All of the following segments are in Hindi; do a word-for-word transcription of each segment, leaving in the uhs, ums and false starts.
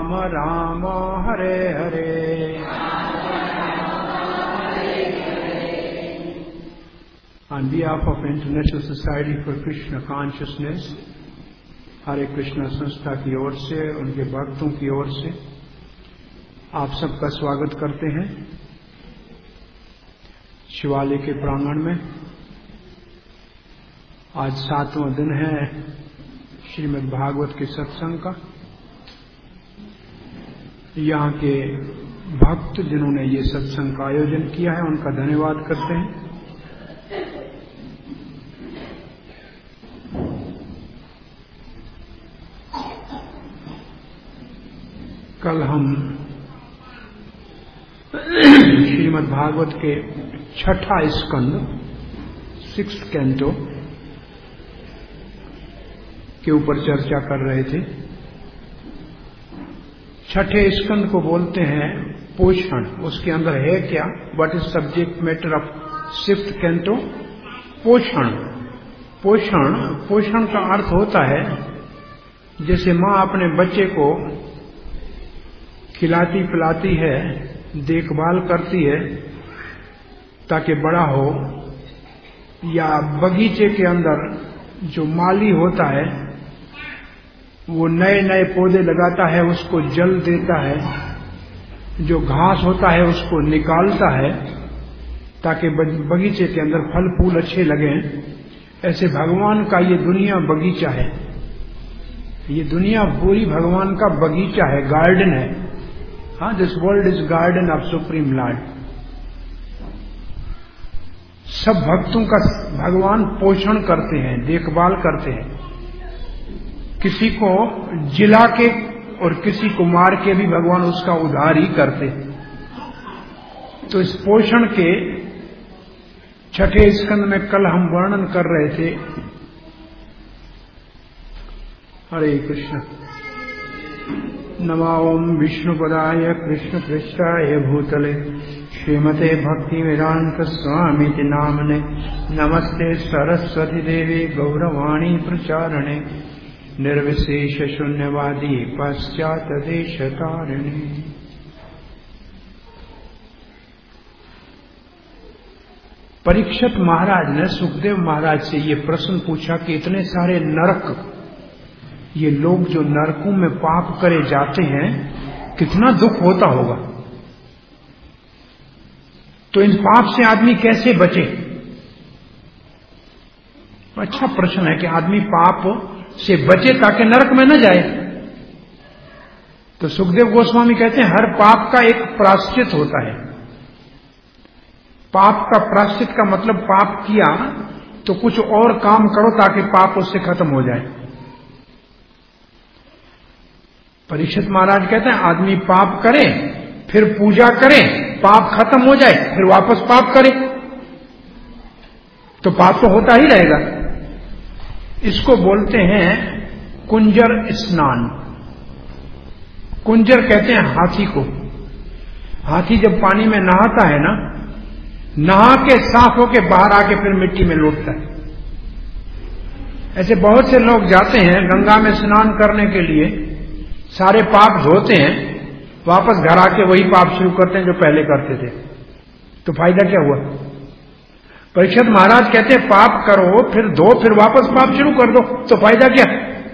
Ram Ram Hare Hare. On behalf of International Society for Krishna Consciousness, हरे कृष्णा संस्था की ओर से, उनके भक्तों की ओर से आप सबका स्वागत करते हैं शिवालय के प्रांगण में। आज सातवां दिन है श्रीमद् भागवत के सत्संग का। यहाँ के भक्त जिन्होंने ये सत्संग का आयोजन किया है उनका धन्यवाद करते हैं। कल हम श्रीमद् भागवत के छठा स्कंद सिक्स कैंटो के ऊपर चर्चा कर रहे थे। छठे स्कंद को बोलते हैं पोषण। उसके अंदर है क्या? What is subject matter of fifth canto? पोषण। पोषण पोषण का अर्थ होता है जैसे मां अपने बच्चे को खिलाती पिलाती है, देखभाल करती है ताकि बड़ा हो, या बगीचे के अंदर जो माली होता है वो नए नए पौधे लगाता है, उसको जल देता है, जो घास होता है उसको निकालता है ताकि बगीचे के अंदर फल फूल अच्छे लगें। ऐसे भगवान का ये दुनिया बगीचा है। ये दुनिया पूरी भगवान का बगीचा है, गार्डन है। हाँ, this world is garden of supreme lord. सब भक्तों का भगवान पोषण करते हैं, देखभाल करते हैं। किसी को जिला के और किसी को मार के भी भगवान उसका उद्धार ही करते हैं। तो इस पोषण के छठे स्कंद में कल हम वर्णन कर रहे थे। हरे कृष्ण। नमो ओम विष्णुपदाय कृष्ण पृष्ठाय भूतले श्रीमते भक्ति वेदांत स्वामी नामने। नमस्ते सरस्वती देवी गौरवाणी प्रचारणे निर्विशेष शून्यवादी पश्चात देश तारिणी। परीक्षित महाराज ने सुखदेव महाराज से ये प्रश्न पूछा कि इतने सारे नरक, ये लोग जो नरकों में पाप करे जाते हैं, कितना दुख होता होगा। तो इन पाप से आदमी कैसे बचे? अच्छा प्रश्न है कि आदमी पाप से बचे ताकि नरक में न जाए। तो सुखदेव गोस्वामी कहते हैं हर पाप का एक प्रायश्चित होता है। पाप का प्रायश्चित का मतलब पाप किया तो कुछ और काम करो ताकि पाप उससे खत्म हो जाए। परीक्षित महाराज कहते हैं आदमी पाप करे, फिर पूजा करे, पाप खत्म हो जाए, फिर वापस पाप करे, तो पाप तो होता ही रहेगा। इसको बोलते हैं कुंजर स्नान। कुंजर कहते हैं हाथी को। हाथी जब पानी में नहाता है ना, नहा के साफ होके बाहर आके फिर मिट्टी में लौटता है। ऐसे बहुत से लोग जाते हैं गंगा में स्नान करने के लिए, सारे पाप धोते हैं, वापस घर आके वही पाप शुरू करते हैं जो पहले करते थे। तो फायदा क्या हुआ? परीक्षित महाराज कहते हैं पाप करो, फिर धो, फिर वापस पाप शुरू कर दो, तो फायदा क्या?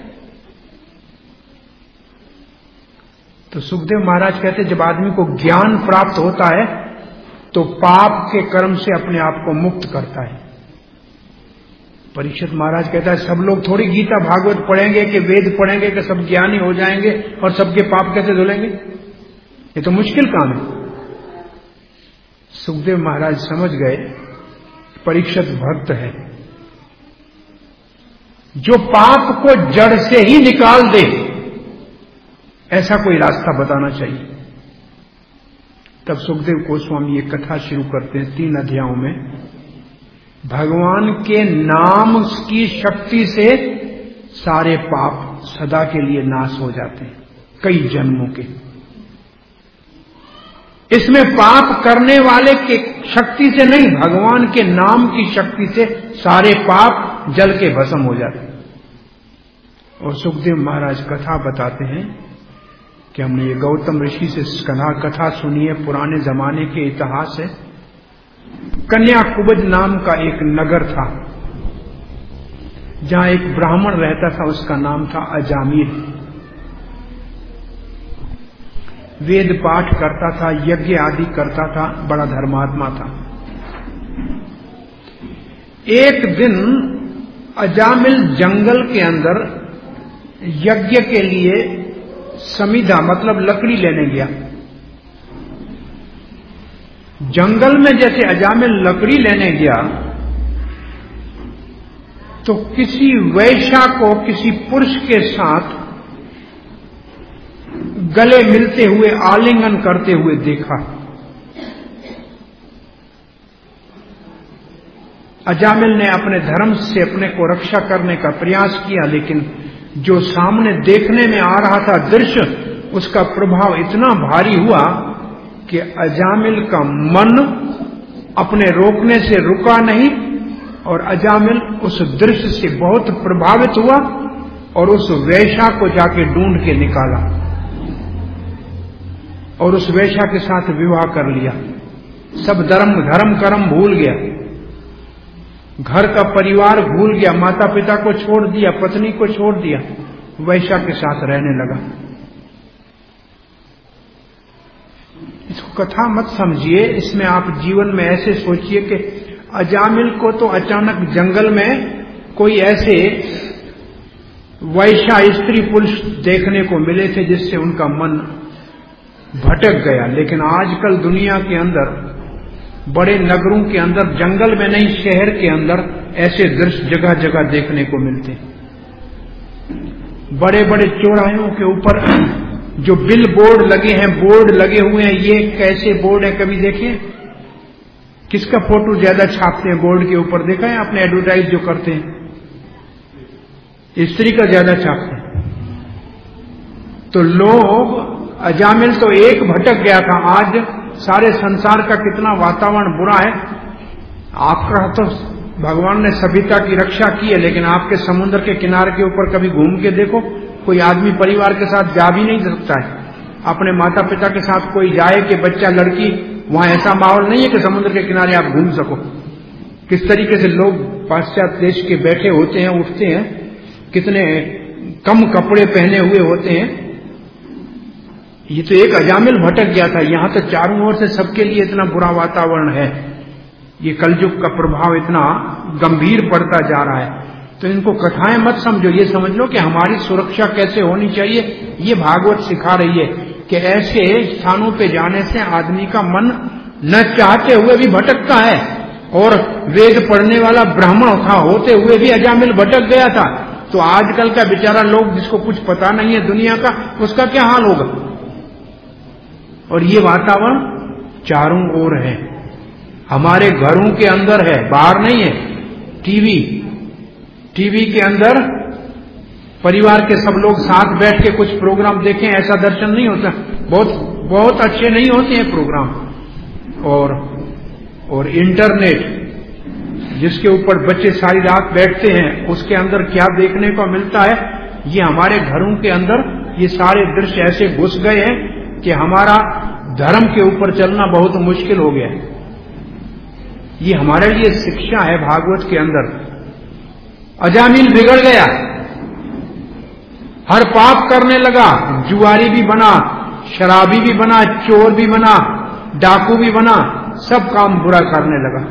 तो सुखदेव महाराज कहते हैं जब आदमी को ज्ञान प्राप्त होता है तो पाप के कर्म से अपने आप को मुक्त करता है। परीक्षित महाराज कहता है सब लोग थोड़ी गीता भागवत पढ़ेंगे कि वेद पढ़ेंगे कि सब ज्ञानी हो जाएंगे और सबके पाप कैसे धुलेंगे? ये तो मुश्किल काम है। सुखदेव महाराज समझ गए परीक्षित भक्त है, जो पाप को जड़ से ही निकाल दे ऐसा कोई रास्ता बताना चाहिए। तब सुखदेव गोस्वामी ये कथा शुरू करते हैं तीन अध्यायों में। भगवान के नाम की शक्ति से सारे पाप सदा के लिए नाश हो जाते हैं, कई जन्मों के। इसमें पाप करने वाले के शक्ति से नहीं, भगवान के नाम की शक्ति से सारे पाप जल के भस्म हो जाते हैं। और सुखदेव महाराज कथा बताते हैं कि हमने ये गौतम ऋषि से कथा कथा सुनी है, पुराने जमाने के इतिहास है। कन्याकुब्ज नाम का एक नगर था जहां एक ब्राह्मण रहता था, उसका नाम था अजामिल। वेद पाठ करता था, यज्ञ आदि करता था, बड़ा धर्मात्मा था। एक दिन अजामिल जंगल के अंदर यज्ञ के लिए समिधा मतलब लकड़ी लेने गया। जंगल में जैसे अजामिल लकड़ी लेने गया तो किसी वैश्या को किसी पुरुष के साथ गले मिलते हुए, आलिंगन करते हुए देखा। अजामिल ने अपने धर्म से अपने को रक्षा करने का प्रयास किया, लेकिन जो सामने देखने में आ रहा था दृश्य, उसका प्रभाव इतना भारी हुआ कि अजामिल का मन अपने रोकने से रुका नहीं और अजामिल उस दृश्य से बहुत प्रभावित हुआ और उस वैश्या को जाके ढूंढ के निकाला और उस वैश्या के साथ विवाह कर लिया। सब धर्म धर्म कर्म भूल गया, घर का परिवार भूल गया, माता पिता को छोड़ दिया, पत्नी को छोड़ दिया, वैश्या के साथ रहने लगा। इसको कथा मत समझिए, इसमें आप जीवन में ऐसे सोचिए कि अजामिल को तो अचानक जंगल में कोई ऐसे वैश्या स्त्री पुरुष देखने को मिले थे जिससे उनका मन भटक गया। लेकिन आजकल दुनिया के अंदर, बड़े नगरों के अंदर, जंगल में नहीं शहर के अंदर ऐसे दृश्य जगह जगह देखने को मिलते। बड़े बड़े चौराहों के ऊपर जो बिल बोर्ड लगे हैं, बोर्ड लगे हुए हैं, ये कैसे बोर्ड है कभी देखे? किसका फोटो ज्यादा छापते हैं बोर्ड के ऊपर? देखा है आपने एडवर्टाइज जो करते हैं? स्त्री का ज्यादा छापते हैं। तो लोग, अजामिल तो एक भटक गया था, आज सारे संसार का कितना वातावरण बुरा है। आपका तो भगवान ने सभ्यता की रक्षा की है, लेकिन आपके समुद्र के किनारे के ऊपर कभी घूम के देखो, कोई आदमी परिवार के साथ जा भी नहीं सकता है। अपने माता पिता के साथ कोई जाए कि बच्चा लड़की, वहां ऐसा माहौल नहीं है कि समुद्र के किनारे आप घूम सको। किस तरीके से लोग पाश्चात्य देश के बैठे होते हैं, उठते हैं, कितने कम कपड़े पहने हुए होते हैं। ये तो एक अजामिल भटक गया था, यहां तो चारों ओर से सबके लिए इतना बुरा वातावरण है। ये कलयुग का प्रभाव इतना गंभीर पड़ता जा रहा है। तो इनको कथाएं मत समझो, ये समझ लो कि हमारी सुरक्षा कैसे होनी चाहिए। ये भागवत सिखा रही है कि ऐसे स्थानों पे जाने से आदमी का मन न चाहते हुए भी भटकता है। और वेद पढ़ने वाला ब्राह्मण था होते हुए भी अजामिल भटक गया था। तो आजकल का बेचारा लोग जिसको कुछ पता नहीं है दुनिया का, उसका क्या हाल होगा? और ये वातावरण चारों ओर है, हमारे घरों के अंदर है, बाहर नहीं है। टीवी टीवी के अंदर परिवार के सब लोग साथ बैठ के कुछ प्रोग्राम देखें, ऐसा दर्शन नहीं होता। बहुत बहुत अच्छे नहीं होते हैं प्रोग्राम। और और इंटरनेट जिसके ऊपर बच्चे सारी रात बैठते हैं, उसके अंदर क्या देखने को मिलता है? ये हमारे घरों के अंदर ये सारे दृश्य ऐसे घुस गए हैं कि हमारा धर्म के ऊपर चलना बहुत मुश्किल हो गया है। ये हमारे लिए शिक्षा है भागवत के अंदर। अजामिल बिगड़ गया, हर पाप करने लगा, जुआरी भी बना, शराबी भी बना, चोर भी बना, डाकू भी बना, सब काम बुरा करने लगा।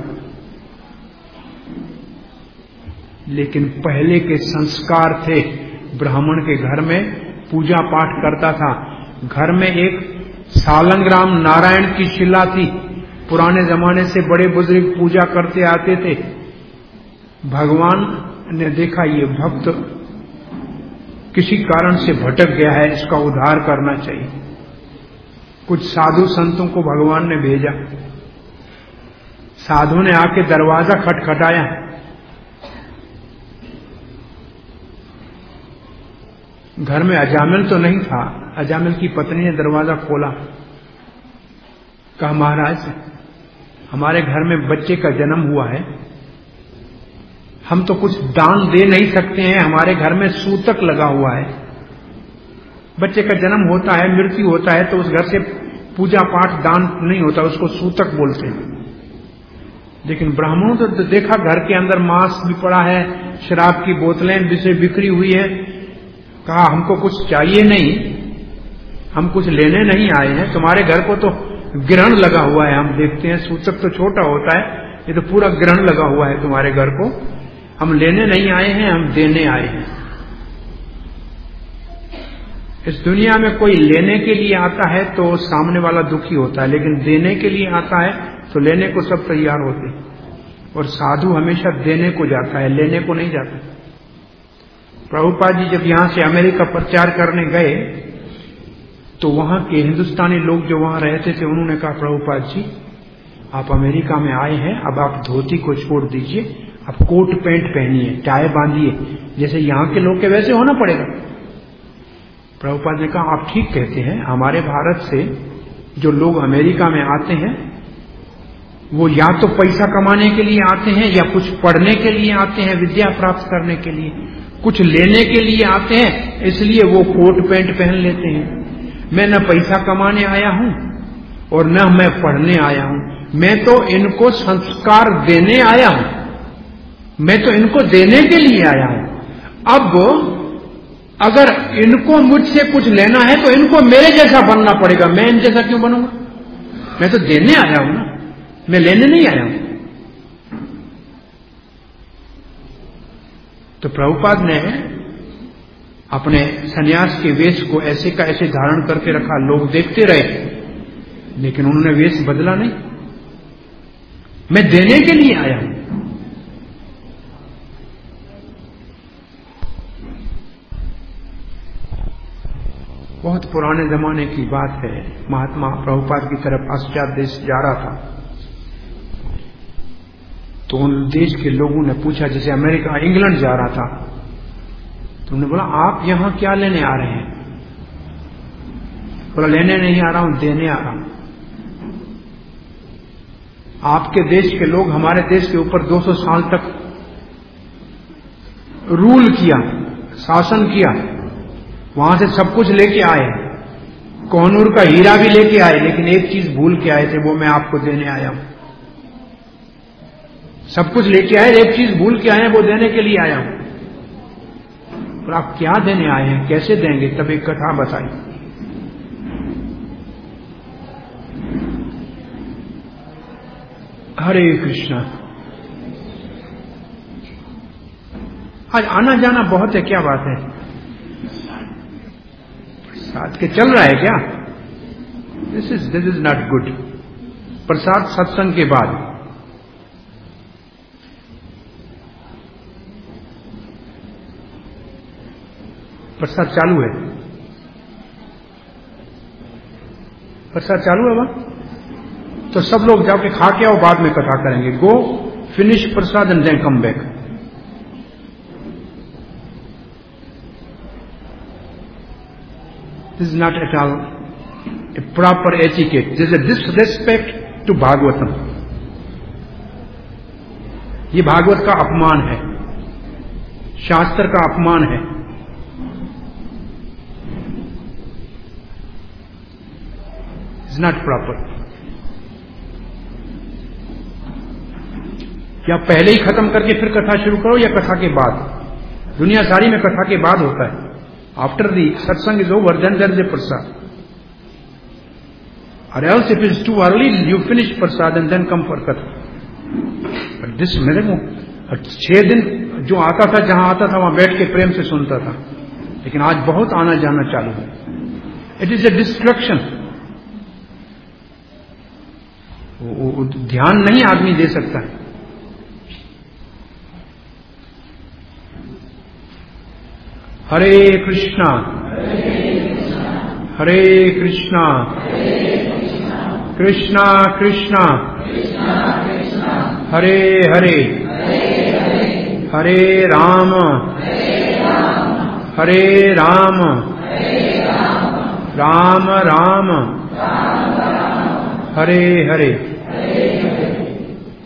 लेकिन पहले के संस्कार थे, ब्राह्मण के घर में पूजा पाठ करता था। घर में एक सालंग्राम नारायण की शिला थी, पुराने जमाने से बड़े बुजुर्ग पूजा करते आते थे। भगवान ने देखा ये भक्त किसी कारण से भटक गया है, इसका उद्धार करना चाहिए। कुछ साधु संतों को भगवान ने भेजा। साधु ने आके दरवाजा खटखटाया। घर में अजामिल तो नहीं था। अजामिल की पत्नी ने दरवाजा खोला, कहा महाराज हमारे घर में बच्चे का जन्म हुआ है, हम तो कुछ दान दे नहीं सकते हैं, हमारे घर में सूतक लगा हुआ है। बच्चे का जन्म होता है, मृत्यु होता है, तो उस घर से पूजा पाठ दान नहीं होता, उसको सूतक बोलते हैं। लेकिन ब्राह्मणों तो देखा घर के अंदर मांस भी पड़ा है, शराब की बोतलें भी से बिखरी हुई है। कहा हमको कुछ चाहिए नहीं, हम कुछ लेने नहीं आए हैं, तुम्हारे घर को तो ग्रहण लगा हुआ है। हम देखते हैं सूतक तो छोटा होता है, ये तो पूरा ग्रहण लगा हुआ है तुम्हारे घर को। हम लेने नहीं आए हैं, हम देने आए हैं। इस दुनिया में कोई लेने के लिए आता है तो सामने वाला दुखी होता है, लेकिन देने के लिए आता है तो लेने को सब तैयार होते हैं। और साधु हमेशा देने को जाता है, लेने को नहीं जाता। प्रभुपाद जी जब यहां से अमेरिका प्रचार करने गए तो वहां के हिंदुस्तानी लोग जो वहां रहते थे उन्होंने कहा, प्रभुपाद जी आप अमेरिका में आए हैं, अब आप धोती को छोड़ दीजिए, आप कोट पैंट पहनिए, टाई बांधिए, जैसे यहां के लोग के वैसे होना पड़ेगा। प्रभुपाद ने कहा आप ठीक कहते हैं, हमारे भारत से जो लोग अमेरिका में आते हैं वो या तो पैसा कमाने के लिए आते हैं या कुछ पढ़ने के लिए आते हैं, विद्या प्राप्त करने के लिए, कुछ लेने के लिए आते हैं, इसलिए वो कोट पैंट पहन लेते हैं। मैं न पैसा कमाने आया हूं और न मैं पढ़ने आया हूं, मैं तो इनको संस्कार देने आया हूं, मैं तो इनको देने के लिए आया हूं। अब अगर इनको मुझसे कुछ लेना है तो इनको मेरे जैसा बनना पड़ेगा, मैं इन जैसा क्यों बनूंगा? मैं तो देने आया हूं ना, मैं लेने नहीं आया हूं। तो प्रभुपाद ने अपने सन्यास के वेश को ऐसे का ऐसे धारण करके रखा, लोग देखते रहे, लेकिन उन्होंने वेश बदला नहीं। मैं देने के लिए आया हूं। बहुत पुराने जमाने की बात है, महात्मा प्रभुपाद की तरफ पाश्चात्य देश जा रहा था, तो उन देश के लोगों ने पूछा, जैसे अमेरिका इंग्लैंड जा रहा था, तो उन्होंने बोला आप यहां क्या लेने आ रहे हैं? बोला लेने नहीं आ रहा हूं, देने आ रहा हूं। आपके देश के लोग हमारे देश के ऊपर दो सौ साल तक रूल किया, शासन किया, वहां से सब कुछ लेके आए, कोहनूर का हीरा भी लेके आए, लेकिन एक चीज भूल के आए थे, वो मैं आपको देने आया हूं। सब कुछ लेके आए, एक चीज भूल के आए हैं, वो देने के लिए आया हूं। और आप क्या देने आए हैं, कैसे देंगे? तब एक कथा बताई। हरे कृष्णा। आज आना जाना बहुत है, क्या बात है? प्रसाद के चल रहा है क्या? This is this is not good. प्रसाद सत्संग के बाद। प्रसाद चालू है, प्रसाद चालू है वहां, तो सब लोग जाके खा के आओ, बाद में कथा करेंगे। Go finish prasad and then come back. This is not at all a proper etiquette, this is a disrespect to Bhagavatam. ये भागवत का अपमान है, शास्त्र का अपमान है। Is not proper. या पहले ही खत्म करके फिर कथा शुरू करो, या कथा के बाद। दुनिया सारी में कथा के बाद होता है। After the satsang is over, then there is a prasad. और else if is too early you finish prasad and then come for katha. But this मेरे को छह दिन जो आता था, जहां आता था वहां बैठ के प्रेम से सुनता था, लेकिन आज बहुत आना जाना चालू है। It is a distraction. ध्यान नहीं आदमी दे सकता है। हरे कृष्णा हरे कृष्णा कृष्णा कृष्णा हरे हरे हरे राम हरे राम राम राम हरे हरे।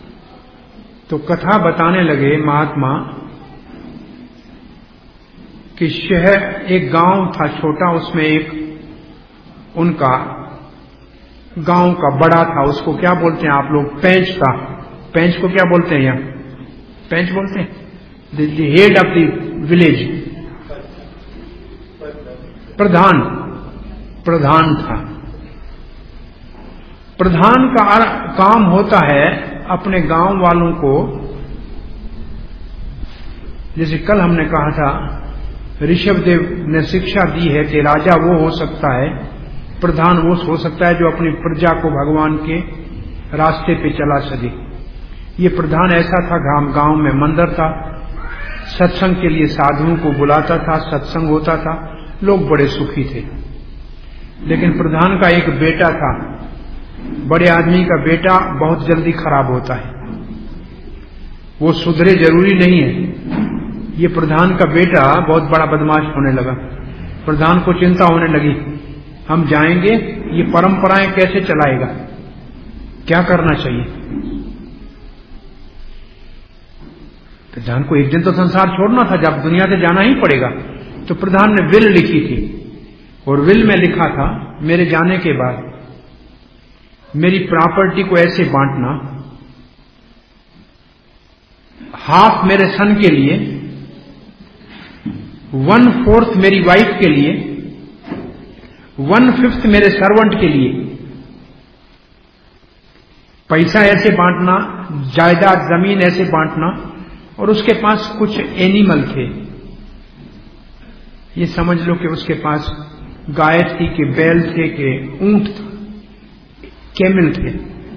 तो कथा बताने लगे महात्मा कि शहर, एक गांव था छोटा, उसमें एक उनका गांव का बड़ा था, उसको क्या बोलते हैं आप लोग, पेंच था। पेंच को क्या बोलते हैं यहाँ? पेंच बोलते हैं, the head of the village, प्रधान। प्रधान था। प्रधान का काम होता है अपने गांव वालों को, जैसे कल हमने कहा था, ऋषभदेव ने शिक्षा दी है कि राजा वो हो सकता है, प्रधान वो हो सकता है जो अपनी प्रजा को भगवान के रास्ते पे चला सके। ये प्रधान ऐसा था, गांव गांव में मंदिर था, सत्संग के लिए साधुओं को बुलाता था, सत्संग होता था, लोग बड़े सुखी थे। लेकिन प्रधान का एक बेटा था। बड़े आदमी का बेटा बहुत जल्दी खराब होता है, वो सुधरे जरूरी नहीं है। ये प्रधान का बेटा बहुत बड़ा बदमाश होने लगा। प्रधान को चिंता होने लगी, हम जाएंगे, ये परंपराएं कैसे चलाएगा, क्या करना चाहिए। प्रधान को एक दिन तो संसार छोड़ना था, जब दुनिया से जाना ही पड़ेगा। तो प्रधान ने विल लिखी थी, और विल में लिखा था, मेरे जाने के बाद मेरी प्रॉपर्टी को ऐसे बांटना, हाफ मेरे सन के लिए, वन फोर्थ मेरी वाइफ के लिए, वन फिफ्थ मेरे सर्वेंट के लिए। पैसा ऐसे बांटना, जायदाद जमीन ऐसे बांटना, और उसके पास कुछ एनिमल थे। ये समझ लो कि उसके पास गाय थी कि बैल थे कि ऊंट था, कैमल थे।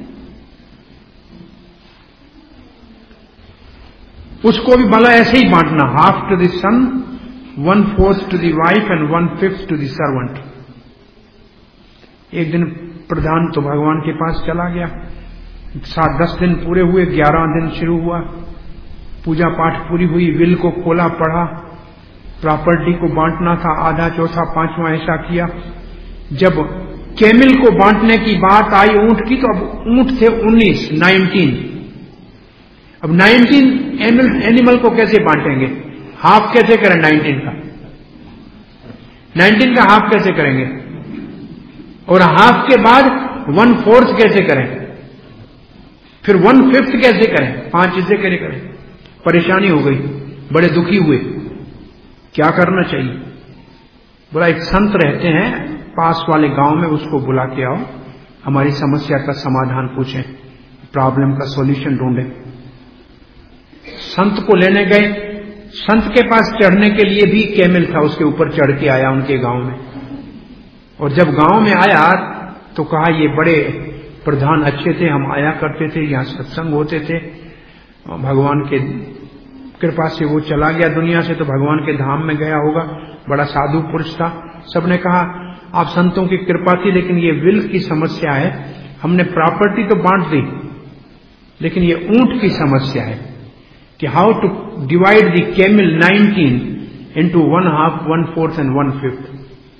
उसको भी भला ऐसे ही बांटना, half to the son, one fourth to the wife and one fifth to the servant. एक दिन प्रधान तो भगवान के पास चला गया। सात दस दिन पूरे हुए, ग्यारह दिन शुरू हुआ, पूजा पाठ पूरी हुई, विल को खोला, पढ़ा, प्रॉपर्टी को बांटना था, आधा चौथा पांचवा ऐसा किया। जब कैमिल को बांटने की बात आई ऊंट की, तो अब ऊंट थे उन्नीस, नाइनटीन। अब नाइनटीन एनिमल को कैसे बांटेंगे, हाफ कैसे करें नाइनटीन का, नाइनटीन का हाफ कैसे करेंगे, और हाफ के बाद वन फोर्थ कैसे करें, फिर वन फिफ्थ कैसे करें, पांच हिस्से कैसे करें। परेशानी हो गई, बड़े दुखी हुए, क्या करना चाहिए। बोला एक संत रहते हैं पास वाले गांव में, उसको बुला के आओ, हमारी समस्या का समाधान पूछें, प्रॉब्लम का सॉल्यूशन ढूंढें। संत को लेने गए। संत के पास चढ़ने के लिए भी कैमल था, उसके ऊपर चढ़ के आया उनके गांव में। और जब गांव में आया तो कहा ये बड़े प्रधान अच्छे थे, हम आया करते थे, यहां सत्संग होते थे, भगवान के कृपा से वो चला गया दुनिया से, तो भगवान के धाम में गया होगा, बड़ा साधु पुरुष था। सबने कहा आप संतों की कृपा थी, लेकिन ये विल की समस्या है, हमने प्रॉपर्टी तो बांट दी, लेकिन ये ऊंट की समस्या है कि how to divide the camel nineteen into one half, one fourth and one fifth.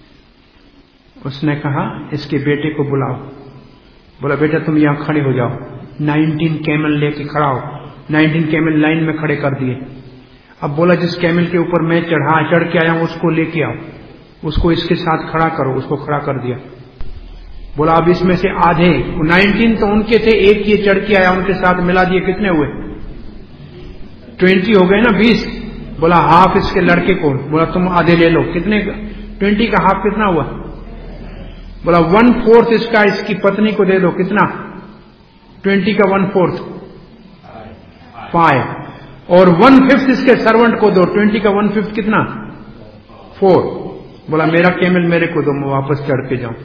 उसने कहा इसके बेटे को बुलाओ। बोला बेटा तुम यहां खड़े हो जाओ, नाइनटीन कैमल लेके खड़ा हो। नाइनटीन कैमल लाइन में खड़े कर दिए। अब बोला जिस कैमल के ऊपर मैं चढ़ा चढ़ के आया हूं उसको लेके आओ, उसको इसके साथ खड़ा करो, उसको खड़ा कर दिया। बोला अब इसमें से आधे, नाइनटीन तो उनके थे, एक ये चढ़ के आया, उनके साथ मिला दिए, कितने हुए, ट्वेंटी हो गए ना, बीस। बोला हाफ इसके लड़के को, बोला तुम आधे ले लो, कितने, ट्वेंटी का हाफ कितना हुआ। बोला वन फोर्थ इसका इसकी पत्नी को दे दो, कितना, ट्वेंटी का वन फोर्थ फाइव, और वन फिफ्थ इसके सर्वेंट को दो, ट्वेंटी का वन फिफ्थ कितना, फोर। बोला मेरा कैमल मेरे को दो, मैं वापस चढ़ के जाऊं।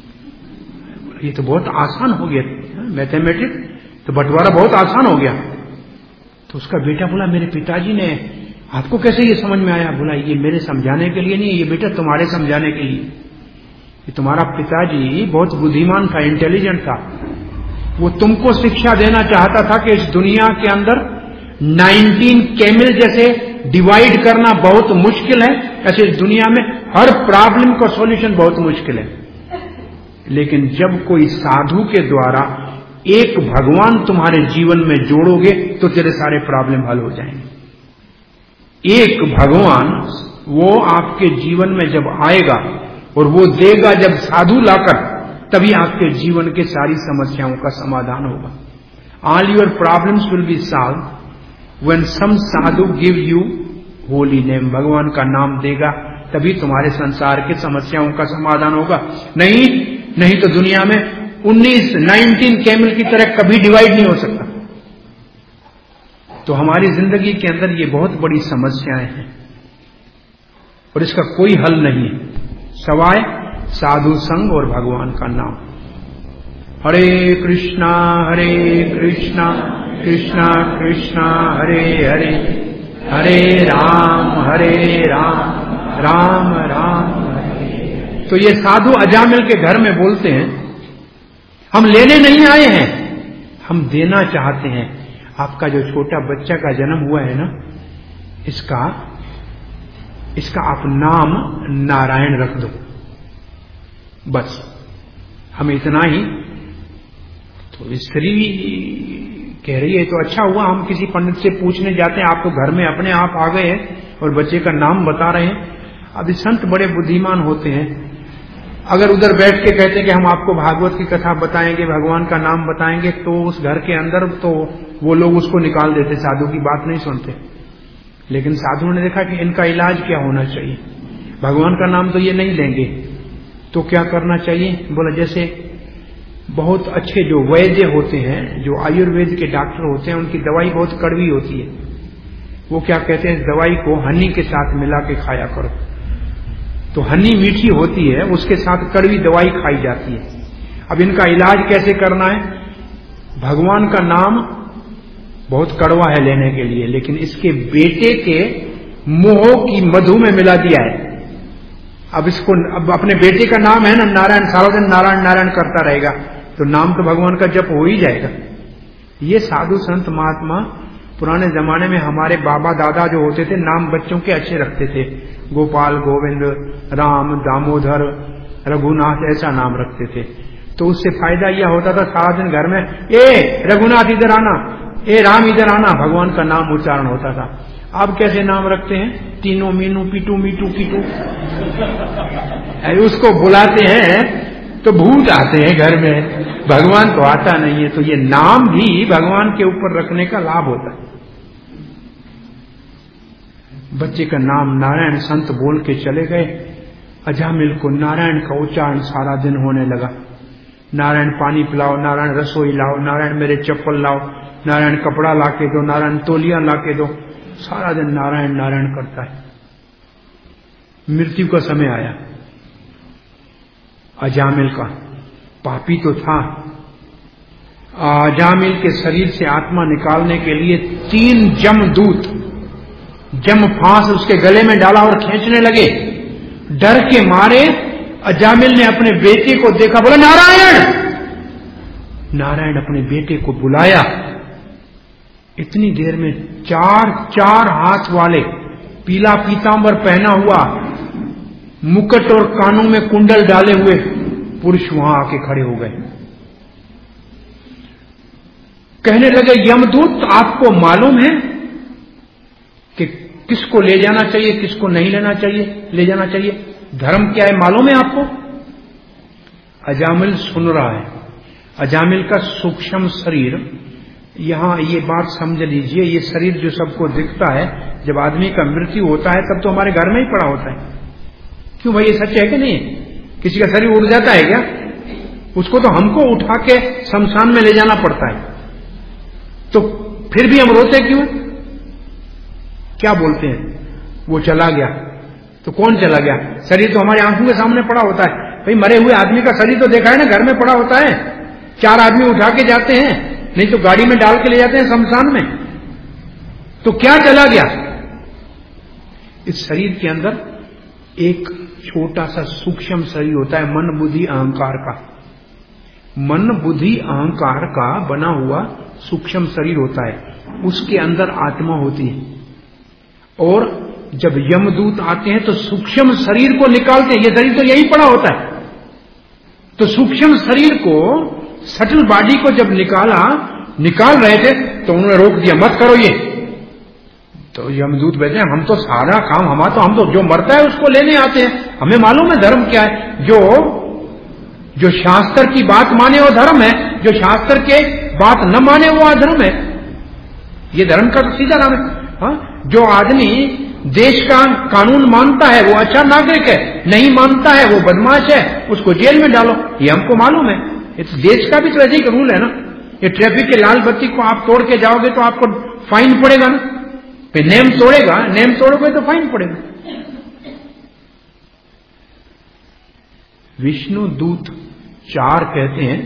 ये तो बहुत आसान हो गया, मैथमेटिक्स तो बंटवारा बहुत आसान हो गया। तो उसका बेटा बोला मेरे पिताजी ने, आपको कैसे ये समझ में आया। बोला ये मेरे समझाने के लिए नहीं, ये बेटा तुम्हारे समझाने के लिए। ये तुम्हारा पिताजी बहुत बुद्धिमान था, इंटेलिजेंट था, वो तुमको शिक्षा देना चाहता था कि इस दुनिया के अंदर नाइनटीन कैमल जैसे डिवाइड करना बहुत मुश्किल है, ऐसे इस दुनिया में हर प्रॉब्लम का सॉल्यूशन बहुत मुश्किल है। लेकिन जब कोई साधु के द्वारा एक भगवान तुम्हारे जीवन में जोड़ोगे तो तेरे सारे प्रॉब्लम हल हो जाएंगे। एक भगवान वो आपके जीवन में जब आएगा और वो देगा जब साधु लाकर, तभी आपके जीवन के सारी समस्याओं का समाधान होगा। All your problems will be solve when some sadhu give you holy name. भगवान का नाम देगा तभी तुम्हारे संसार की समस्याओं का समाधान होगा। नहीं नहीं तो दुनिया में उन्नीस नाइनटीन कैमल की तरह कभी डिवाइड नहीं हो सकता। तो हमारी जिंदगी के अंदर ये बहुत बड़ी समस्याएं हैं और इसका कोई हल नहीं है सवाए साधु संग और भगवान का नाम। हरे कृष्णा हरे कृष्णा कृष्णा कृष्णा हरे हरे, हरे राम हरे राम राम राम हरे। तो ये साधु अजामिल के घर में बोलते हैं, हम लेने नहीं आए हैं, हम देना चाहते हैं। आपका जो छोटा बच्चा का जन्म हुआ है ना, इसका इसका आप नाम नारायण रख दो, बस हमें इतना ही। तो स्त्री कह रही है तो अच्छा हुआ, हम किसी पंडित से पूछने जाते हैं, आप तो घर में अपने आप आ गए हैं और बच्चे का नाम बता रहे हैं। अब संत बड़े बुद्धिमान होते हैं, अगर उधर बैठ के कहते कि हम आपको भागवत की कथा बताएंगे, भगवान का नाम बताएंगे, तो उस घर के अंदर तो वो लोग उसको निकाल देते, साधु की बात नहीं सुनते। लेकिन साधु ने देखा कि इनका इलाज क्या होना चाहिए, भगवान का नाम तो ये नहीं लेंगे, तो क्या करना चाहिए। बोला जैसे बहुत अच्छे जो वैद्य होते हैं, जो आयुर्वेद के डॉक्टर होते हैं, उनकी दवाई बहुत कड़वी होती है। वो क्या कहते हैं, दवाई को हनी के साथ मिला के खाया करो। तो हनी मीठी होती है, उसके साथ कड़वी दवाई खाई जाती है। अब इनका इलाज कैसे करना है। भगवान का नाम बहुत कड़वा है लेने के लिए, लेकिन इसके बेटे के मोह की मधु में मिला दिया है। अब इसको, अब अपने बेटे का नाम है ना नारायण, सारा दिन नारायण नारायण करता रहेगा, तो नाम तो भगवान का जप हो ही जाएगा। ये साधु संत महात्मा पुराने जमाने में हमारे बाबा दादा जो होते थे, नाम बच्चों के अच्छे रखते थे, गोपाल, गोविंद, राम, दामोदर, रघुनाथ, ऐसा नाम रखते थे। तो उससे फायदा यह होता था, सारा दिन घर में ए रघुनाथ इधर आना, ए राम इधर आना, भगवान का नाम उच्चारण होता था। अब कैसे नाम रखते हैं, तीनों मीनू पीटू मीटू पीटू, उसको बुलाते हैं तो भूत आते हैं घर में, भगवान तो आता नहीं है। तो ये नाम भी भगवान के ऊपर रखने का लाभ होता है। बच्चे का नाम नारायण संत बोल के चले गए। अजामिल को नारायण का उच्चारण सारा दिन होने लगा। नारायण पानी पिलाओ, नारायण रसोई लाओ, नारायण मेरे चप्पल लाओ, नारायण कपड़ा लाके दो, नारायण तोलियां लाके दो, सारा दिन नारायण नारायण करता है। मृत्यु का समय आया अजामिल का, पापी तो था। अजामिल के शरीर से आत्मा निकालने के लिए तीन जमदूत जम फांस उसके गले में डाला और खींचने लगे। डर के मारे अजामिल ने अपने बेटे को देखा, बोला नारायण। नारायण अपने बेटे को बुलाया। इतनी देर में चार चार हाथ वाले, पीला पीतांबर पहना हुआ, मुकुट और कानों में कुंडल डाले हुए पुरुष वहां आके खड़े हो गए। कहने लगे, यमदूत आपको मालूम है कि किसको ले जाना चाहिए, किसको नहीं लेना चाहिए, ले जाना चाहिए, धर्म क्या है मालूम है आपको। अजामिल सुन रहा है। अजामिल का सूक्ष्म शरीर, यहां ये बात समझ लीजिए, ये शरीर जो सबको दिखता है, जब आदमी का मृत्यु होता है तब तो हमारे घर में ही पड़ा होता है। क्यों भाई, ये सच है कि नहीं? किसी का शरीर उड़ जाता है क्या? उसको तो हमको उठा के शमशान में ले जाना पड़ता है। तो फिर भी हम रोते क्यों? क्या बोलते हैं, वो चला गया। तो कौन चला गया? शरीर तो हमारी आंखों के सामने पड़ा होता है। भाई मरे हुए आदमी का शरीर तो देखा है ना, घर में पड़ा होता है। चार आदमी उठा के जाते हैं, नहीं तो गाड़ी में डाल के ले जाते हैं शमशान में। तो क्या चला गया? इस शरीर के अंदर एक छोटा सा सूक्ष्म शरीर होता है, मन बुद्धि अहंकार का। मन बुद्धि अहंकार का बना हुआ सूक्ष्म शरीर होता है, उसके अंदर आत्मा होती है। और जब यमदूत आते हैं तो सूक्ष्म शरीर को निकालते हैं। ये शरीर तो यही पड़ा होता है। तो सूक्ष्म शरीर को, सटल बॉडी को जब निकाला, निकाल रहे थे तो उन्होंने रोक दिया, मत करो ये। तो यमदूत कहते हैं हम तो सारा काम हमारा तो हम तो जो मरता है उसको लेने आते हैं, हमें मालूम है धर्म क्या है। जो जो शास्त्र की बात माने वो धर्म है, जो शास्त्र के बात न माने वो अधर्म है। ये धर्म का तो सीधा नाम है। हाँ? जो आदमी देश का कानून मानता है वो अच्छा नागरिक है, नहीं मानता है वो बदमाश है, उसको जेल में डालो, ये हमको मालूम है। इस देश का भी तो ऐसे ही रूल है ना। ये ट्रैफिक के लाल बत्ती को आप तोड़ के जाओगे तो आपको फाइन पड़ेगा ना, फिर नेम तोड़ेगा, नेम तोड़ोगे तो फाइन पड़ेगा। विष्णु दूत चार कहते हैं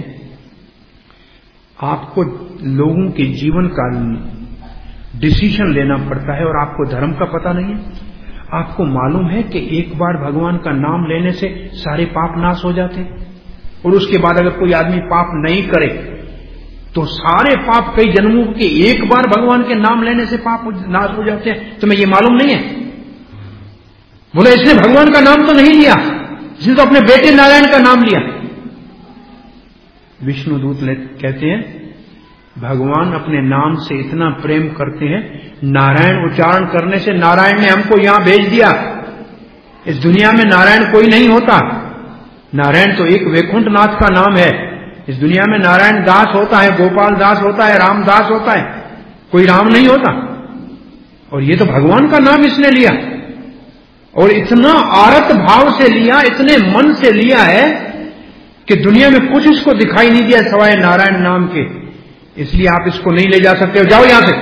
आपको लोगों के जीवन का डिसीजन लेना पड़ता है और आपको धर्म का पता नहीं है। आपको मालूम है कि एक बार भगवान का नाम लेने से सारे पाप नाश हो जाते हैं, और उसके बाद अगर कोई आदमी पाप नहीं करे तो सारे पाप कई जन्मों के एक बार भगवान के नाम लेने से पाप नाश हो जाते हैं। तुम्हें ये मालूम नहीं है? बोले इसने भगवान का नाम तो नहीं लिया, इसने तो अपने बेटे नारायण का नाम लिया। विष्णुदूत कहते हैं भगवान अपने नाम से इतना प्रेम करते हैं, नारायण उच्चारण करने से नारायण ने हमको यहां भेज दिया। इस दुनिया में नारायण कोई नहीं होता, नारायण तो एक वैकुंठनाथ का नाम है। इस दुनिया में नारायण दास होता है, गोपाल दास होता है, राम दास होता है, कोई राम नहीं होता। और ये तो भगवान का नाम इसने लिया, और इतना आरत भाव से लिया, इतने मन से लिया है कि दुनिया में कुछ इसको दिखाई नहीं दिया सवाए नारायण नाम के। इसलिए आप इसको नहीं ले जा सकते हो, जाओ यहां से।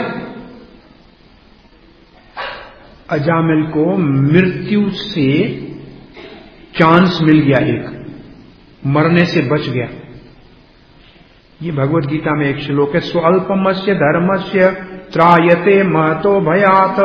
अजामिल को मृत्यु से चांस मिल गया, एक मरने से बच गया। ये भगवत गीता में एक श्लोक है, स्वल्पमस्य धर्मस्य त्रायते महतो भयात।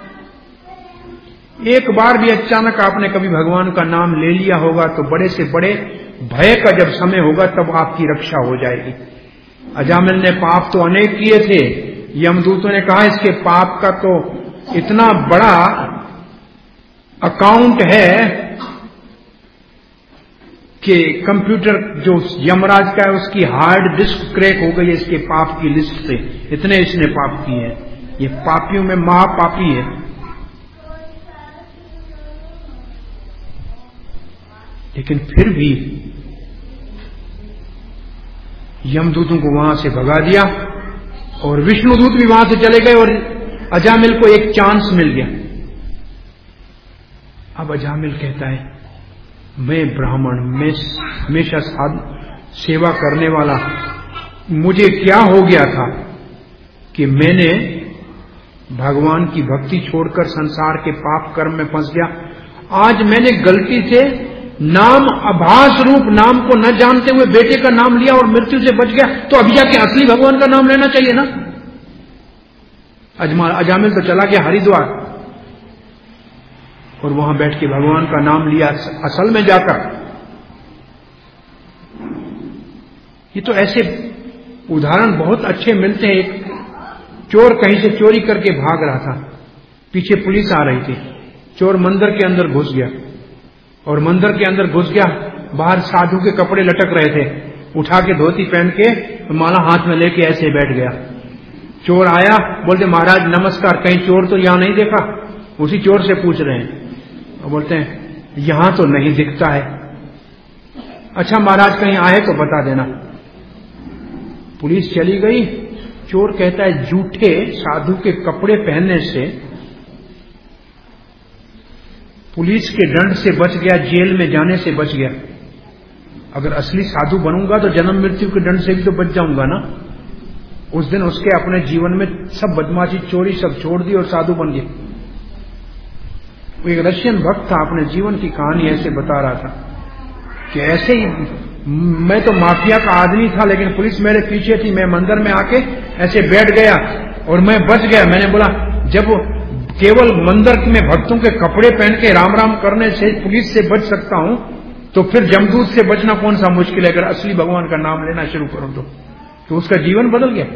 एक बार भी अचानक आपने कभी भगवान का नाम ले लिया होगा तो बड़े से बड़े भय का जब समय होगा तब आपकी रक्षा हो जाएगी। अजामिल ने पाप तो अनेक किए थे, यमदूतों ने कहा इसके पाप का तो इतना बड़ा अकाउंट है कि कंप्यूटर जो यमराज का है उसकी हार्ड डिस्क क्रैक हो गई है इसके पाप की लिस्ट से, इतने इसने पाप किए हैं, ये पापियों में महापापी है। लेकिन फिर भी यमदूतों को वहां से भगा दिया और विष्णुदूत भी वहां से चले गए और अजामिल को एक चांस मिल गया। अब अजामिल कहता है मैं ब्राह्मण, मैं हमेशा सेवा करने वाला, मुझे क्या हो गया था कि मैंने भगवान की भक्ति छोड़कर संसार के पाप कर्म में फंस गया। आज मैंने गलती से नाम आभास रूप नाम को न जानते हुए बेटे का नाम लिया और मृत्यु से बच गया, तो अभी जाके असली भगवान का नाम लेना चाहिए ना। अजमा अजामिल तो चला गया हरिद्वार और वहां बैठ के भगवान का नाम लिया असल में जाकर। ये तो ऐसे उदाहरण बहुत अच्छे मिलते हैं। एक चोर कहीं से चोरी करके भाग रहा था, पीछे पुलिस आ रही थी, चोर मंदिर के अंदर घुस गया और मंदिर के अंदर घुस गया, बाहर साधु के कपड़े लटक रहे थे, उठा के धोती पहन के माला हाथ में लेके ऐसे बैठ गया। चोर आया, बोलते महाराज नमस्कार, कहीं चोर तो यहां नहीं देखा? उसी चोर से पूछ रहे हैं और बोलते हैं यहां तो नहीं दिखता है। अच्छा महाराज कहीं आए तो बता देना। पुलिस चली गई। चोर कहता है झूठे साधु के कपड़े पहनने से पुलिस के दंड से बच गया, जेल में जाने से बच गया। अगर असली साधु बनूंगा तो जन्म मृत्यु के दंड से भी तो बच जाऊंगा ना। उस दिन उसके अपने जीवन में सब बदमाशी चोरी सब छोड़ दी और साधु बन गया। वो एक रशियन भक्त था, अपने जीवन की कहानी ऐसे बता रहा था कि ऐसे ही मैं तो माफिया का आदमी था लेकिन पुलिस मेरे पीछे थी, मैं मंदिर में आके ऐसे बैठ गया और मैं बच गया। मैंने बोला जब केवल मंदिर में भक्तों के कपड़े पहन के राम राम करने से पुलिस से बच सकता हूं तो फिर जमदूत से बचना कौन सा मुश्किल है। अगर असली भगवान का नाम लेना शुरू करो तो, तो उसका जीवन बदल गया।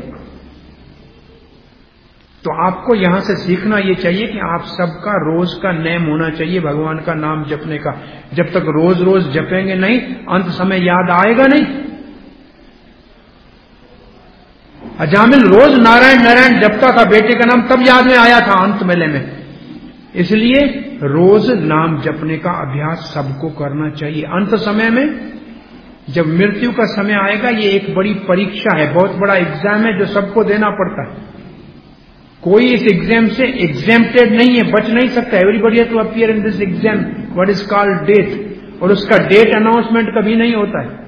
तो आपको यहां से सीखना यह चाहिए कि आप सबका रोज का नेम होना चाहिए भगवान का नाम जपने का। जब तक रोज रोज जपेंगे नहीं, अंत समय याद आएगा नहीं। अजामिल रोज नारायण नारायण जपता था, बेटे का नाम तब याद में आया था अंत मेले में। इसलिए रोज नाम जपने का अभ्यास सबको करना चाहिए। अंत समय में जब मृत्यु का समय आएगा, ये एक बड़ी परीक्षा है, बहुत बड़ा एग्जाम है जो सबको देना पड़ता है। कोई इस एग्जाम से एग्जेम्प्टेड नहीं है, बच नहीं सकता। Everybody has to appear in this exam what is called death, और उसका डेट अनाउंसमेंट कभी नहीं होता है।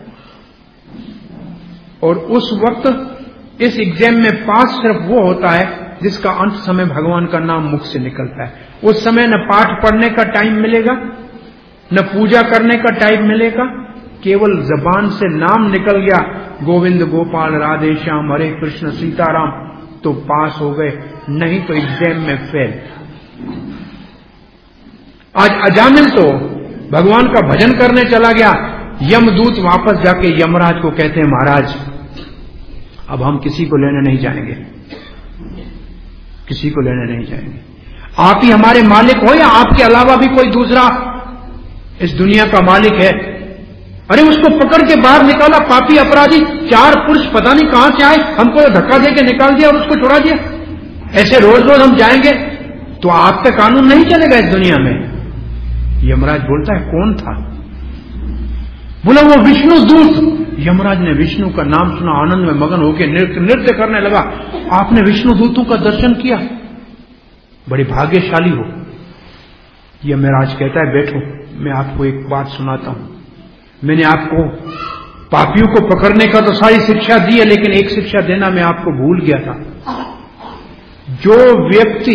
और उस वक्त इस एग्जाम में पास सिर्फ वो होता है जिसका अंत समय भगवान का नाम मुख से निकलता है। उस समय न पाठ पढ़ने का टाइम मिलेगा, न पूजा करने का टाइम मिलेगा, केवल जबान से नाम निकल गया, गोविंद गोपाल राधे श्याम हरे कृष्ण सीताराम, तो पास हो गए, नहीं तो एग्जाम में फेल। आज अजामिल तो भगवान का भजन करने चला गया, यमदूत वापस जाके यमराज को कहते हैं महाराज अब हम किसी को लेने नहीं जाएंगे, किसी को लेने नहीं जाएंगे, आप ही हमारे मालिक हो या आपके अलावा भी कोई दूसरा इस दुनिया का मालिक है। अरे उसको पकड़ के बाहर निकाला, पापी अपराधी चार पुरुष पता नहीं कहां से आए, हमको धक्का देके निकाल दिया और उसको छोड़ा दिया। ऐसे रोज रोज हम जाएंगे तो आप पे कानून नहीं चलेगा इस दुनिया में। यमराज बोलता है कौन था? बोला वो विष्णु दूत। यमराज ने विष्णु का नाम सुना, आनंद में मगन होकर नृत्य नृत्य करने लगा। आपने विष्णु दूतों का दर्शन किया, बड़े भाग्यशाली हो। यमराज कहता है बैठो, मैं आपको एक बात सुनाता हूं। मैंने आपको पापियों को पकड़ने का तो सारी शिक्षा दी है, लेकिन एक शिक्षा देना मैं आपको भूल गया था। जो व्यक्ति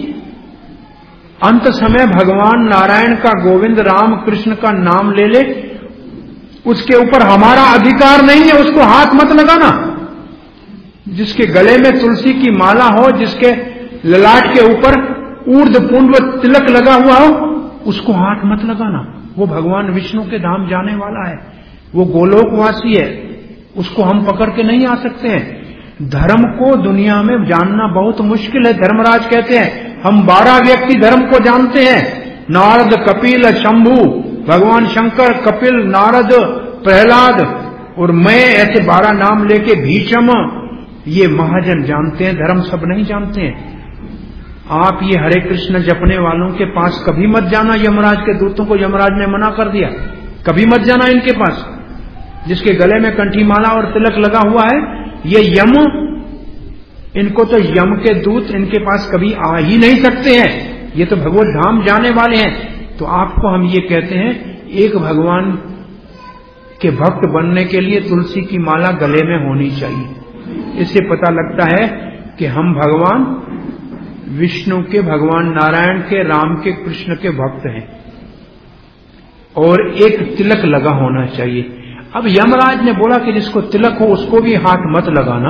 अंत समय भगवान नारायण का, गोविंद राम कृष्ण का नाम ले ले, उसके ऊपर हमारा अधिकार नहीं है, उसको हाथ मत लगाना। जिसके गले में तुलसी की माला हो, जिसके ललाट के ऊपर ऊर्ध्व पुंड्व तिलक लगा हुआ हो, उसको हाथ मत लगाना। वो भगवान विष्णु के धाम जाने वाला है, वो गोलोकवासी है, उसको हम पकड़ के नहीं आ सकते हैं। धर्म को दुनिया में जानना बहुत मुश्किल है। धर्मराज कहते हैं हम बारह व्यक्ति धर्म को जानते हैं, नारद कपिल शंभु, भगवान शंकर, कपिल, नारद, प्रहलाद और मैं, ऐसे बारह नाम लेके भीष्म, ये महाजन जानते हैं, धर्म सब नहीं जानते हैं। आप ये हरे कृष्ण जपने वालों के पास कभी मत जाना। यमराज के दूतों को यमराज ने मना कर दिया, कभी मत जाना इनके पास। जिसके गले में कंठी माला और तिलक लगा हुआ है, ये यम, इनको तो यम के दूत इनके पास कभी आ ही नहीं सकते हैं। ये तो भगवत धाम जाने वाले हैं। तो आपको हम ये कहते हैं, एक भगवान के भक्त बनने के लिए तुलसी की माला गले में होनी चाहिए। इससे पता लगता है कि हम भगवान विष्णु के, भगवान नारायण के, राम के, कृष्ण के भक्त हैं। और एक तिलक लगा होना चाहिए। अब यमराज ने बोला कि जिसको तिलक हो उसको भी हाथ मत लगाना।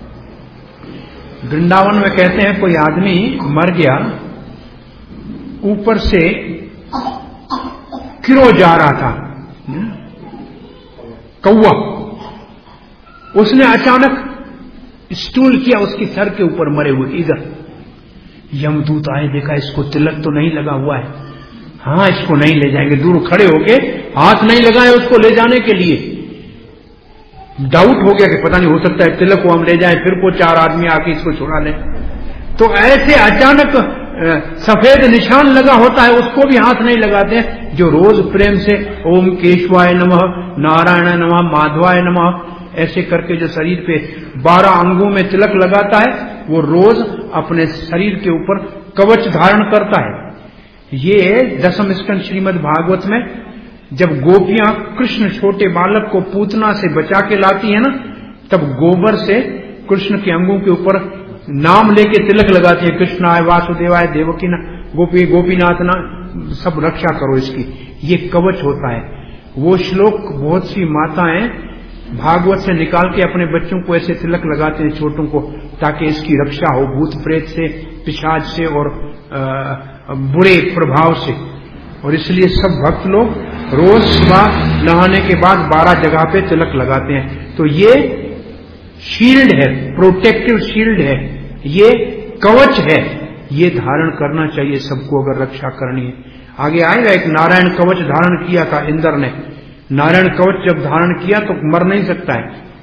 वृंदावन में कहते हैं कोई आदमी मर गया, ऊपर से किरो जा रहा था कौवा, उसने अचानक स्टूल किया उसकी सर के ऊपर मरे हुए इधर। यमदूत आए, देखा इसको तिलक तो नहीं लगा हुआ है, हाँ इसको नहीं ले जाएंगे। दूर खड़े होके हाथ नहीं लगाए उसको ले जाने के लिए। डाउट हो गया कि पता नहीं, हो सकता है तिलक को हम ले जाएं, फिर को चार आदमी आके इसको छुड़ा लें। तो ऐसे अचानक सफेद निशान लगा होता है, उसको भी हाथ नहीं लगाते। जो रोज प्रेम से ओम केशवाय नमः, नारायण नमः, माधवाय नमः ऐसे करके जो शरीर पे बारह अंगों में तिलक लगाता है, वो रोज अपने शरीर के ऊपर कवच धारण करता है। ये दसम स्कंद श्रीमद् भागवत में जब गोपियां कृष्ण छोटे बालक को पूतना से बचा के लाती है ना, तब गोबर से कृष्ण के अंगों के ऊपर नाम लेके तिलक लगाती है, कृष्णाय वासुदेवाय देवकी ना गोपी गोपीनाथ ना, सब रक्षा करो इसकी। ये कवच होता है। वो श्लोक बहुत सी माताएं भागवत से निकाल के अपने बच्चों को ऐसे तिलक लगाते हैं, छोटों को, ताकि इसकी रक्षा हो भूत प्रेत से, पिशाच से और आ, बुरे प्रभाव से। और इसलिए सब भक्त लोग रोज सुबह नहाने के बाद बारह जगह पे तिलक लगाते हैं। तो ये शील्ड है, प्रोटेक्टिव शील्ड है, ये कवच है, ये धारण करना चाहिए सबको अगर रक्षा करनी है। आगे आएगा, एक नारायण कवच धारण किया था इंद्र ने। नारायण कवच जब धारण किया तो मर नहीं सकता है,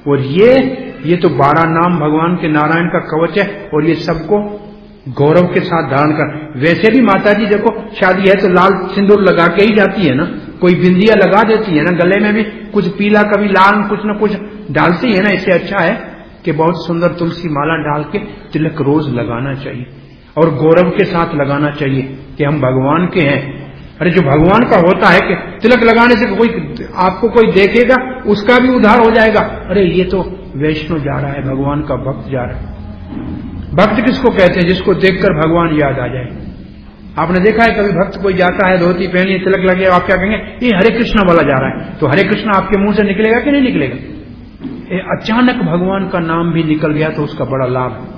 और ये ये तो बारह नाम भगवान के नारायण का कवच है, और ये सबको गौरव के साथ धारण कर। वैसे भी माता जी देखो शादी है तो लाल सिंदूर लगा के ही जाती है ना, कोई बिंदिया लगा देती है ना, गले में भी कुछ पीला कभी लाल कुछ न कुछ डालती है ना। इससे अच्छा है कि बहुत सुंदर तुलसी माला डाल के तिलक रोज लगाना चाहिए, और गौरव के साथ लगाना चाहिए कि हम भगवान के हैं। अरे जो भगवान का होता है कि तिलक लगाने से कोई आपको कोई देखेगा उसका भी उद्धार हो जाएगा। अरे ये तो वैष्णव जा रहा है, भगवान का भक्त जा रहा है। भक्त किसको कहते हैं? जिसको देखकर भगवान याद आ जाए। आपने देखा है कभी भक्त कोई जाता है, धोती पहनी, तिलक लगे, आप क्या कहेंगे? ये हरे कृष्णा वाला जा रहा है। तो हरे कृष्णा आपके मुंह से निकलेगा कि नहीं निकलेगा? ए, अचानक भगवान का नाम भी निकल गया तो उसका बड़ा लाभ है।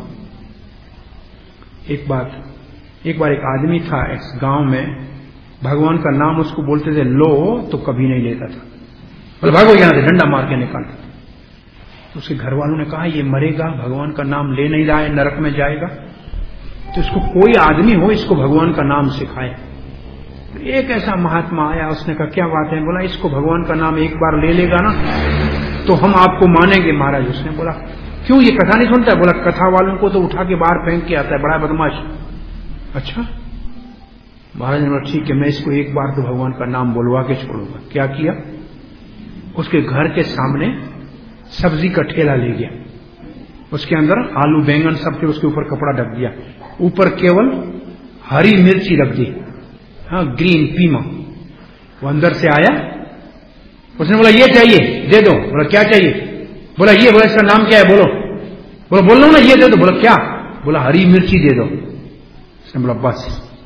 एक बात एक बार एक आदमी था इस गांव में, भगवान का नाम उसको बोलते थे लो तो कभी नहीं लेता था, बोले भागो यहां से, डंडा मार के निकालता। तो उसके घर वालों ने कहा ये मरेगा, भगवान का नाम ले नहीं रहा है, नरक में जाएगा, तो इसको कोई आदमी हो इसको भगवान का नाम सिखाए। तो एक ऐसा महात्मा आया, उसने कहा क्या बात है? बोला इसको भगवान का नाम एक बार ले लेगा ना तो हम आपको मानेंगे महाराज। उसने बोला क्यों, ये कथा नहीं सुनता? बोला कथा वालों को तो उठा के बाहर फेंक के आता है, बड़ा बदमाश। अच्छा महाराज ने बोला ठीक है, मैं इसको एक बार तो भगवान का नाम बोलवा के छोड़ूंगा। क्या किया? उसके घर के सामने सब्जी का ठेला ले गया, उसके अंदर आलू बैंगन सब थे, उसके ऊपर कपड़ा ढक दिया, ऊपर केवल हरी मिर्ची रख दी, हाँ ग्रीन पीमा। वो अंदर से आया, उसने बोला ये चाहिए दे दो। बोला क्या चाहिए? बोला ये। बोला इसका नाम क्या है? बोलो। बोला बोल लो ना ये दे दो। बोला क्या? बोला हरी मिर्ची दे दो। उसने बोला बस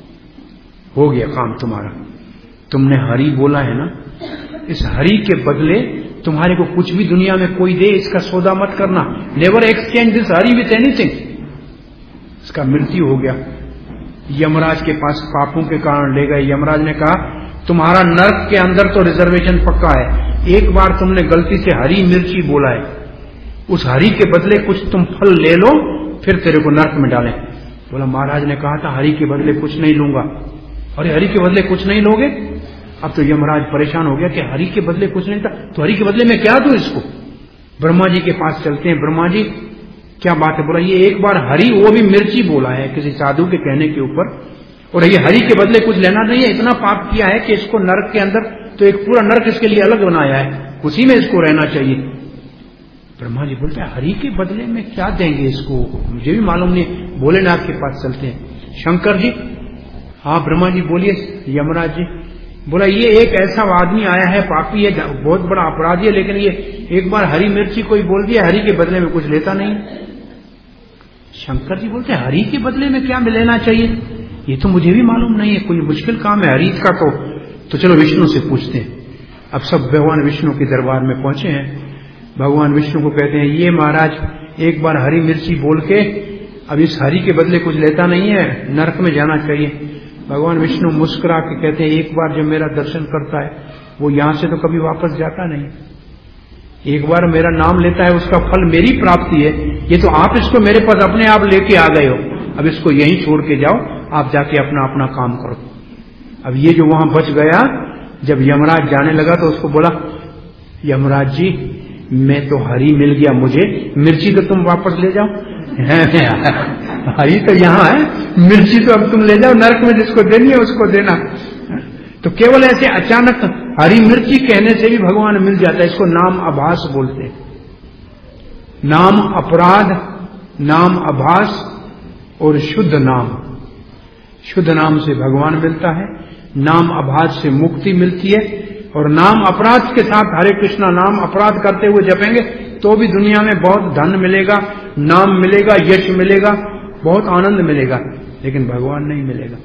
हो गया काम तुम्हारा, तुमने हरी बोला है ना, इस हरी के बदले तुम्हारे को कुछ भी दुनिया में कोई दे इसका सौदा मत करना, never exchange this Hari with anything. इसका मृत्यु हो गया। यमराज के पास पापों के कारण ले गए। यमराज ने कहा तुम्हारा नर्क के अंदर तो रिजर्वेशन पक्का है, एक बार तुमने गलती से हरी मिर्ची बोला है, उस हरी के बदले कुछ तुम फल ले लो, फिर तेरे को नर्क में डालें। बोला महाराज ने कहा था हरी के बदले कुछ नहीं लूंगा। अरे हरी के बदले कुछ नहीं लोगे? अब तो यमराज परेशान हो गया कि हरी के बदले कुछ नहीं था, तो हरी के बदले में क्या दूं इसको? ब्रह्मा जी के पास चलते हैं। ब्रह्मा जी क्या बात है? बोला ये एक बार हरी, वो भी मिर्ची बोला है किसी साधु के कहने के ऊपर, और ये हरी के बदले कुछ लेना नहीं है, इतना पाप किया है कि इसको नरक के अंदर, तो एक पूरा नरक इसके लिए अलग बनाया है, उसी में इसको रहना चाहिए। ब्रह्मा जी बोलते हैं हरी के बदले में क्या देंगे इसको, मुझे भी मालूम नहीं। भोलेनाथ के पास चलते हैं। शंकर जी, हाँ ब्रह्मा जी बोलिए। यमराज जी बोला ये एक ऐसा आदमी आया है, पापी है, बहुत बड़ा अपराधी है, लेकिन ये एक बार हरी मिर्ची कोई बोल दिया, हरी के बदले में कुछ लेता नहीं। शंकर जी बोलते हैं हरी के बदले में क्या लेना चाहिए, ये तो मुझे भी मालूम नहीं है, कोई मुश्किल काम है हरी का। तो, तो चलो विष्णु से पूछते हैं। अब सब भगवान विष्णु के दरबार में पहुंचे हैं। भगवान विष्णु को कहते हैं ये महाराज एक बार हरी मिर्ची बोल के अब इस हरी के बदले कुछ लेता नहीं है, नरक में जाना चाहिए। भगवान विष्णु मुस्कुरा के कहते हैं एक बार जब मेरा दर्शन करता है वो यहां से तो कभी वापस जाता नहीं, एक बार मेरा नाम लेता है उसका फल मेरी प्राप्ति है। ये तो आप इसको मेरे पास अपने आप लेके आ गए हो, अब इसको यहीं छोड़ के जाओ, आप जाके अपना अपना काम करो। अब ये जो वहां बच गया, जब यमराज जाने लगा तो उसको बोला यमराज जी मैं तो हरी मिल गया मुझे, मिर्ची तो तुम वापस ले जाओ। हरी तो यहाँ है, मिर्ची तो अब तुम ले जाओ, नरक में जिसको देनी है उसको देना। तो केवल ऐसे अचानक हरी मिर्ची कहने से भी भगवान मिल जाता है। इसको नाम आभास बोलते हैं। नाम अपराध, नाम आभास और शुद्ध नाम। शुद्ध नाम से भगवान मिलता है, नाम आभास से मुक्ति मिलती है, और नाम अपराध के साथ हरे कृष्णा नाम अपराध करते हुए जपेंगे तो भी दुनिया में बहुत धन मिलेगा, नाम मिलेगा, यश मिलेगा, बहुत आनंद मिलेगा, लेकिन भगवान नहीं मिलेगा।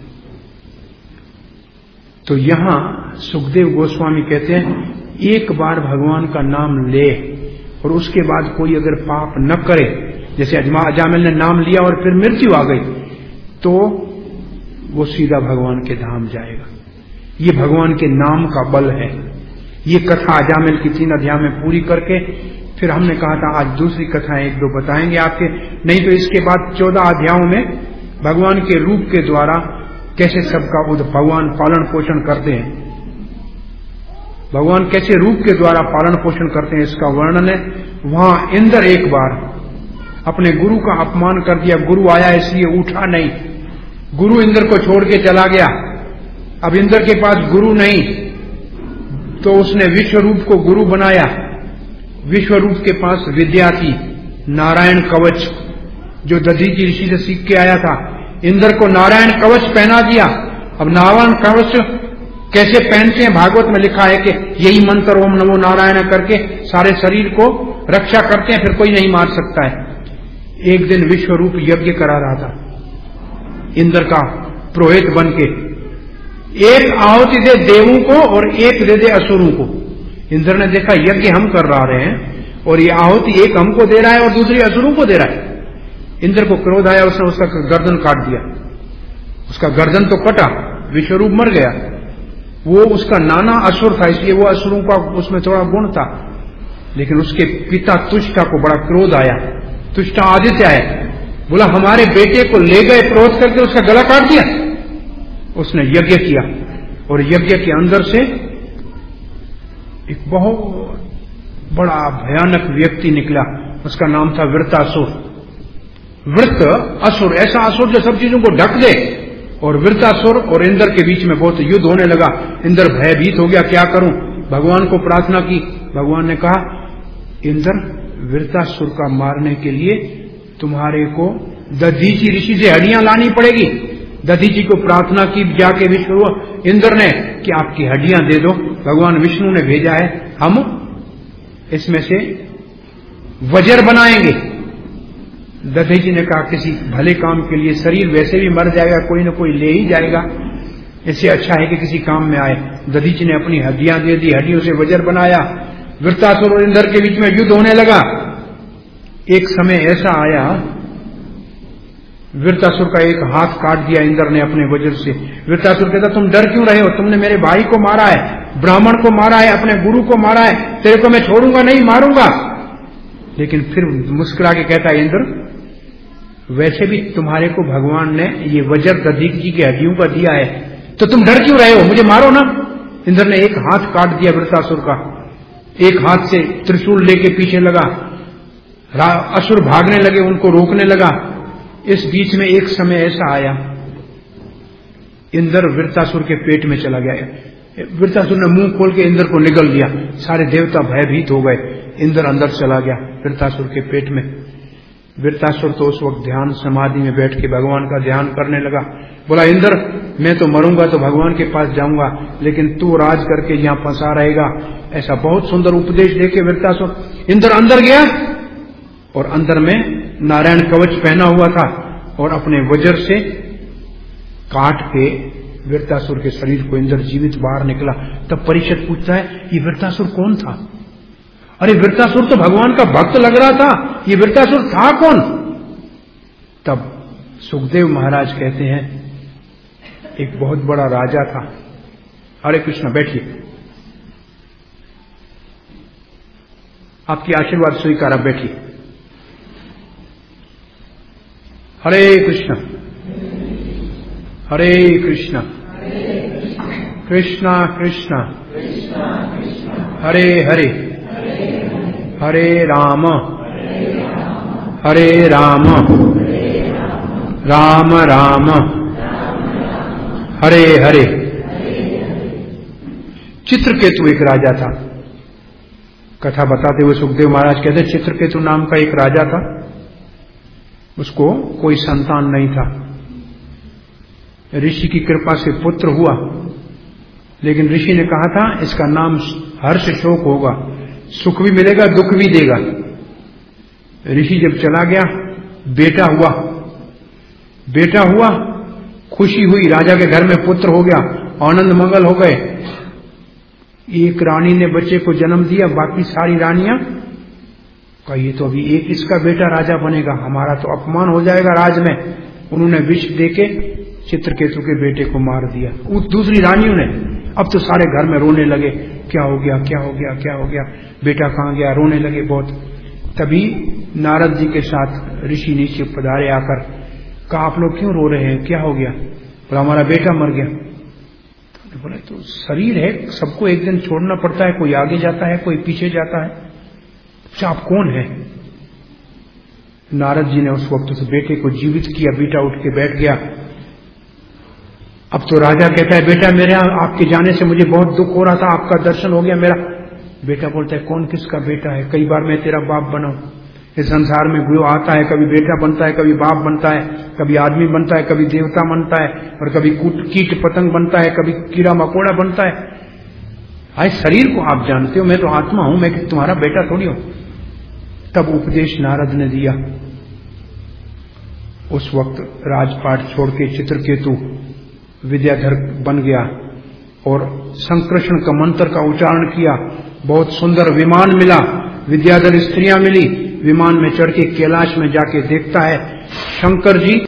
तो यहां सुखदेव गोस्वामी कहते हैं एक बार भगवान का नाम ले और उसके बाद कोई अगर पाप न करे, जैसे अजामिल ने नाम लिया और फिर मृत्यु आ गई, तो वो सीधा भगवान के धाम जाएगा। ये भगवान के नाम का बल है। ये कथा अजामिल की तीन अध्याय में पूरी करके फिर हमने कहा था आज दूसरी कथाएं एक दो बताएंगे आपके, नहीं तो इसके बाद चौदह अध्यायों में भगवान के रूप के द्वारा कैसे सबका भगवान पालन पोषण करते हैं। भगवान कैसे रूप के द्वारा पालन पोषण करते हैं इसका वर्णन है। वहां इंद्र एक बार अपने गुरु का अपमान कर दिया, गुरु आया इसलिए उठा नहीं, गुरु इंद्र को छोड़ के चला गया। अब इंद्र के पास गुरु नहीं तो उसने विश्वरूप को गुरु बनाया। विश्वरूप के पास विद्या थी, नारायण कवच, जो दधीचि ऋषि से सीख के आया था। इंद्र को नारायण कवच पहना दिया। अब नारायण कवच कैसे पहनते हैं, भागवत में लिखा है कि यही मंत्र ओम नमो नारायण करके सारे शरीर को रक्षा करते हैं, फिर कोई नहीं मार सकता है। एक दिन विश्वरूप यज्ञ करा रहा था इंद्र का पुरोहित बन के, एक आहुति दे देवों को और एक दे दे असुरों को। इंद्र ने देखा यज्ञ हम कर रहे हैं और ये आहुति एक हमको दे रहा है और दूसरी असुरों को दे रहा है। इंद्र को क्रोध आया, उसने उसका गर्दन काट दिया। उसका गर्दन तो कटा, विश्वरूप मर गया। वो उसका नाना असुर था इसलिए वो असुरों का उसमें थोड़ा गुण था, लेकिन उसके पिता तुष्टा को बड़ा क्रोध आया। तुष्टा आदित्य है, बोला हमारे बेटे को ले गए, क्रोध करके उसका गला काट दिया। उसने यज्ञ किया और यज्ञ के अंदर से एक बहुत बड़ा भयानक व्यक्ति निकला, उसका नाम था वृत्तासुर। वृत्त असुर, ऐसा असुर जो सब चीजों को ढक दे। और वृत्तासुर और इंद्र के बीच में बहुत युद्ध होने लगा। इंद्र भयभीत हो गया, क्या करूं, भगवान को प्रार्थना की। भगवान ने कहा इंद्र, वृत्तासुर का मारने के लिए तुम्हारे को दधीचि ऋषि से हड्डियां लानी पड़ेगी। दधीचि को प्रार्थना की जाके विष्णु इंद्र ने कि आपकी हड्डियां दे दो। भगवान विष्णु ने भेजा है, हम इसमें से वज्र बनाएंगे। दधीचि ने कहा किसी भले काम के लिए, शरीर वैसे भी मर जाएगा, कोई न कोई ले ही जाएगा, इससे अच्छा है कि किसी काम में आए। दधीचि ने अपनी हड्डियां दे दी, हड्डियों से वज्र बनाया। वृत्तासुर और इंद्र के बीच में युद्ध होने लगा। एक समय ऐसा आया, वृत्तासुर का एक हाथ काट दिया इंद्र ने अपने वज्र से। वृत्तासुर कहता तुम डर क्यों रहे हो, तुमने मेरे भाई को मारा है, ब्राह्मण को मारा है, अपने गुरु को मारा है, तेरे को मैं छोड़ूंगा नहीं, मारूंगा। लेकिन फिर मुस्कुरा के कहता है इंद्र, वैसे भी तुम्हारे को भगवान ने ये वज्र दधीचि की हड्डियों का दिया है, तो तुम डर क्यों रहे हो, मुझे मारो ना। इंद्र ने एक हाथ काट दिया वृत्तासुर का, एक हाथ से त्रिशूल लेके पीछे लगा। असुर भागने लगे, उनको रोकने लगा। इस बीच में एक समय ऐसा आया, इंद्र वृत्तासुर के पेट में चला गया। वृत्तासुर ने मुंह खोल के इंद्र को निगल दिया। सारे देवता भयभीत हो गए। इंद्र अंदर चला गया वृत्तासुर के पेट में। वृत्तासुर तो उस वक्त ध्यान समाधि में बैठ के भगवान का ध्यान करने लगा। बोला इंद्र, मैं तो मरूंगा तो भगवान के पास जाऊंगा, लेकिन तू राज करके यहां फंसा रहेगा। ऐसा बहुत सुंदर उपदेश देके वृत्तासुर, इंद्र अंदर गया और अंदर में नारायण कवच पहना हुआ था और अपने वज्र से काट के वृत्तासुर के शरीर को इंद्र जीवित बाहर निकला। तब परीक्षित पूछता है ये वृत्तासुर कौन था? अरे वृत्तासुर तो भगवान का भक्त लग रहा था, ये वृत्तासुर था कौन? तब सुखदेव महाराज कहते हैं एक बहुत बड़ा राजा था। हरे कृष्ण, बैठिए, आपकी आशीर्वाद स्वीकार, आप बैठिए। हरे कृष्ण हरे कृष्ण कृष्णा कृष्णा हरे हरे हरे राम हरे राम राम राम हरे हरे। चित्रकेतु एक राजा था। कथा बताते हुए सुखदेव महाराज कहते चित्रकेतु नाम का एक राजा था, उसको कोई संतान नहीं था। ऋषि की कृपा से पुत्र हुआ, लेकिन ऋषि ने कहा था इसका नाम हर्ष शोक होगा, सुख भी मिलेगा दुख भी देगा। ऋषि जब चला गया, बेटा हुआ बेटा हुआ खुशी हुई, राजा के घर में पुत्र हो गया, आनंद मंगल हो गए। एक रानी ने बच्चे को जन्म दिया, बाकी सारी रानियां का ये तो अभी एक इसका बेटा राजा बनेगा, हमारा तो अपमान हो जाएगा राज में। उन्होंने विष देके चित्रकेतु के बेटे को मार दिया। उस दूसरी रानियों ने, अब तो सारे घर में रोने लगे, क्या हो गया क्या हो गया क्या हो गया, बेटा कहां गया, रोने लगे बहुत। तभी नारद जी के साथ ऋषि नीचे पधारे आकर, कहा आप लोग क्यों रो रहे हैं, क्या हो गया? बोला हमारा बेटा मर गया। बोले तो शरीर है, सबको एक दिन छोड़ना पड़ता है, कोई आगे जाता है, कोई पीछे जाता है, अच्छा आप कौन है? नारद जी ने उस वक्त उस बेटे को जीवित किया, बेटा उठ के बैठ गया। अब तो राजा कहता है बेटा मेरे आपके जाने से मुझे बहुत दुख हो रहा था, आपका दर्शन हो गया मेरा। बेटा बोलता है कौन किसका बेटा है, कई बार मैं तेरा बाप बना। इस संसार में गुरु आता है, कभी बेटा बनता है, कभी बाप बनता है, कभी आदमी बनता है, कभी देवता बनता है, और कभी कीट पतंग बनता है, कभी कीड़ा मकोड़ा बनता है। आज शरीर को आप जानते हो, मैं तो आत्मा हूं, मैं तुम्हारा बेटा थोड़ी हूं। तब उपदेश नारद ने दिया। उस वक्त राजपाट छोड़ के चित्रकेतु विद्याधर बन गया और संकृष्ण का मंत्र का उच्चारण किया। बहुत सुंदर विमान मिला, विद्याधर स्त्रियां मिली। विमान में चढ़ के कैलाश में जाके देखता है शंकर जी